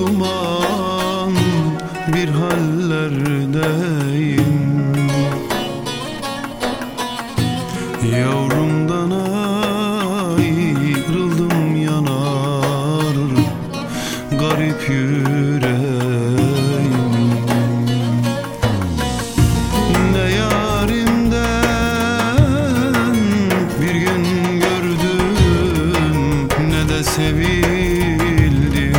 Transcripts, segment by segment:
duman bir hallerdeyim. Yavrumdan ayrıldım, yanar garip yüreğim. Ne yarimden bir gün gördüm, ne de sevildim.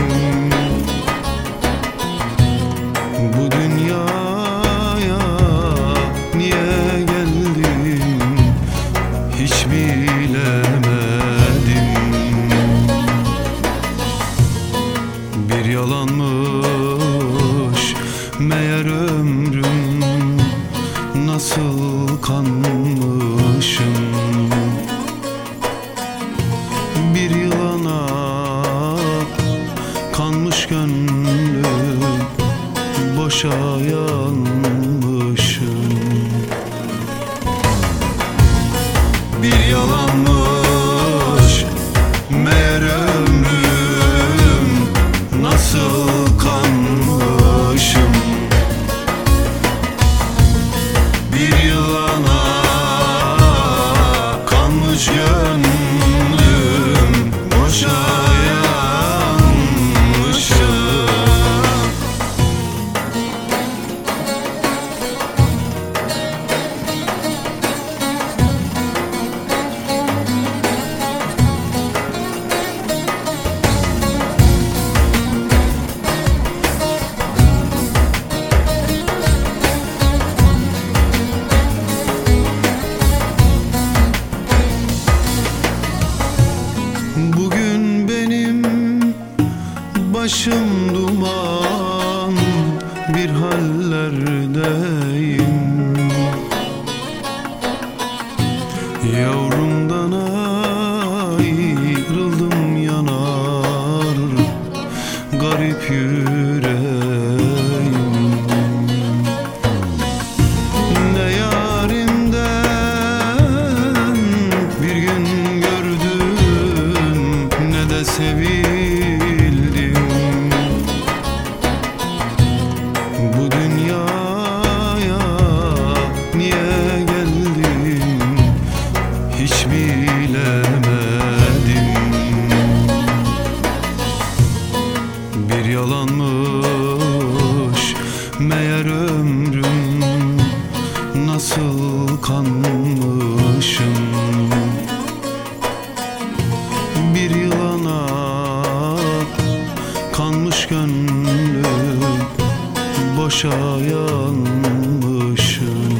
Bu dünyaya niye geldim hiç bilemedim. Bir yalanmış meğer ömrüm, nasıl kanmışım. Bir yılana kanmış gönlüm, boşa yanmışım. Bir yalanmış meğer ömrüm, nasıl kanmışım. Bir yılana kanmış gönlüm, boşa yanmışım. Bugün benim başım duman bir hallerdeyim. Yavrumdan ayrıldım, yanar garip yüreğim. Ne yarimden bir gün gördüm, ne de sevildim. Bu dünyaya niye geldim hiç bilemedim. Bir yalanmış meğer ömrüm, nasıl kanmışım. Bir yılana kanmış gönlüm, boşa yanmışım.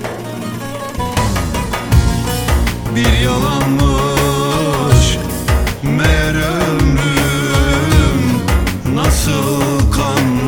Bir yalanmış meğer ömrüm, nasıl kanmışım.